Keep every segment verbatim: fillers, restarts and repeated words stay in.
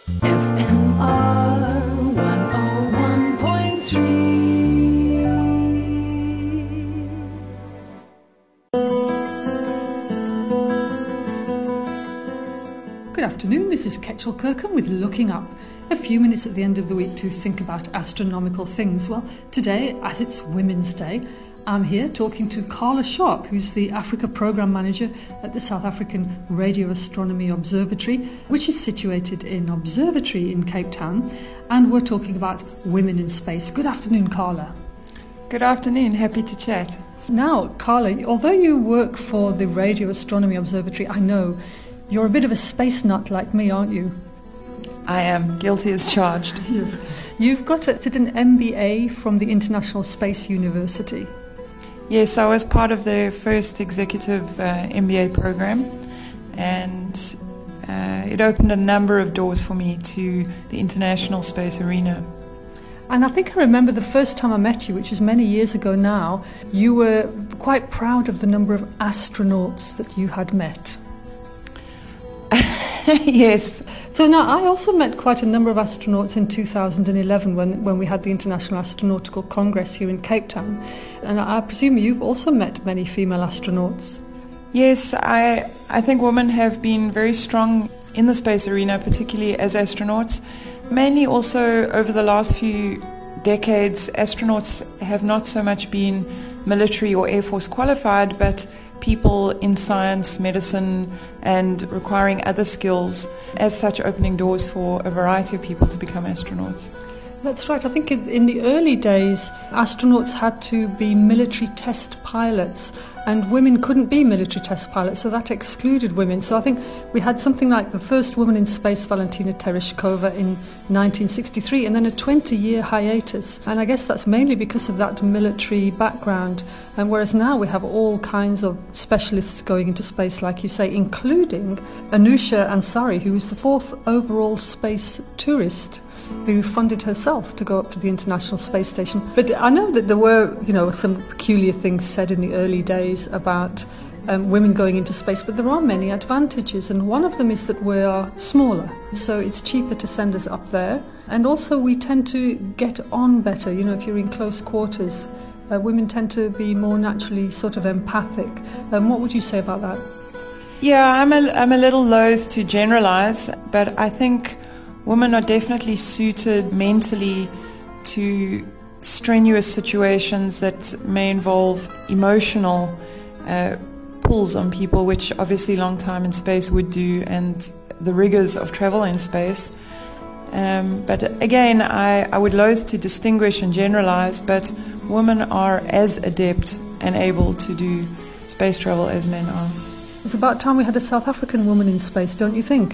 F M R one oh one point three. Good afternoon, this is Ketchel Kirkham with Looking Up. A few minutes at the end of the week to think about astronomical things. Well, today, as it's Women's Day, I'm here talking to Carla Sharp, who's the Africa Programme Manager at the South African Radio Astronomy Observatory, which is situated in Observatory in Cape Town, and we're talking about women in space. Good afternoon, Carla. Good afternoon, happy to chat. Now, Carla, although you work for the Radio Astronomy Observatory, I know you're a bit of a space nut like me, aren't you? I am guilty as charged. You've got a, did an M B A from the International Space University. Yes, I was part of the first executive uh, M B A program, and uh, it opened a number of doors for me to the international space arena. And I think I remember the first time I met you, which was many years ago now, you were quite proud of the number of astronauts that you had met. Yes. So now I also met quite a number of astronauts in two thousand eleven when, when we had the International Astronautical Congress here in Cape Town. And I presume you've also met many female astronauts. Yes, I, I think women have been very strong in the space arena, particularly as astronauts. Mainly also over the last few decades, astronauts have not so much been military or Air Force qualified, but people in science, medicine, and requiring other skills, as such opening doors for a variety of people to become astronauts. That's right. I think in the early days, astronauts had to be military test pilots, and women couldn't be military test pilots, so that excluded women. So I think we had something like the first woman in space, Valentina Tereshkova, in nineteen sixty-three, and then a twenty-year hiatus. And I guess that's mainly because of that military background. And whereas now we have all kinds of specialists going into space, like you say, including Anusha Ansari, who was the fourth overall space tourist, who funded herself to go up to the International Space Station. But I know that there were, you know, some peculiar things said in the early days about um, women going into space, but there are many advantages, and one of them is that we are smaller, so it's cheaper to send us up there, and also we tend to get on better. You know, if you're in close quarters, uh, women tend to be more naturally sort of empathic. Um, what would you say about that? Yeah, I'm a, I'm a little loath to generalize, but I think women are definitely suited mentally to strenuous situations that may involve emotional uh, pulls on people, which obviously long time in space would do, and the rigors of travel in space. Um, but again, I, I would loathe to distinguish and generalize, but women are as adept and able to do space travel as men are. It's about time we had a South African woman in space, don't you think?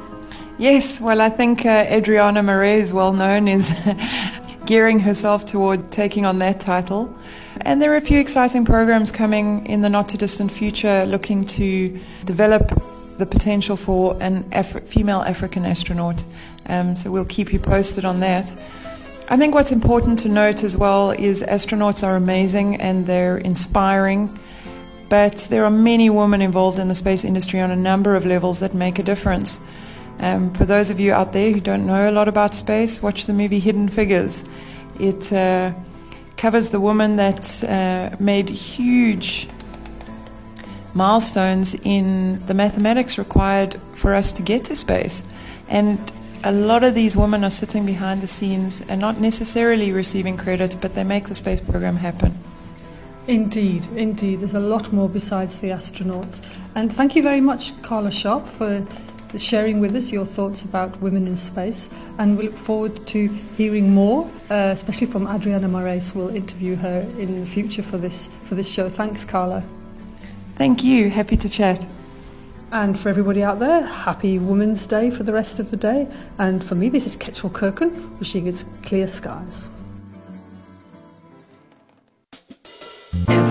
Yes, well, I think uh, Adriana Marais, is well known, is gearing herself toward taking on that title. And there are a few exciting programs coming in the not-too-distant future looking to develop the potential for an Af- female African astronaut. Um, so we'll keep you posted on that. I think what's important to note as well is astronauts are amazing and they're inspiring, but there are many women involved in the space industry on a number of levels that make a difference. Um, for those of you out there who don't know a lot about space, watch the movie Hidden Figures. It uh, covers the woman that uh, made huge milestones in the mathematics required for us to get to space. And a lot of these women are sitting behind the scenes and not necessarily receiving credit, but they make the space program happen. Indeed, indeed. There's a lot more besides the astronauts. And thank you very much, Carla Sharp, for sharing with us your thoughts about women in space, and we look forward to hearing more, uh, especially from Adriana Marais. We'll interview her in the future for this for this show. Thanks, Carla. Thank you. Happy to chat. And for everybody out there, happy Women's Day for the rest of the day. And for me, this is Ketchel Kirkham, wishing it's clear skies. F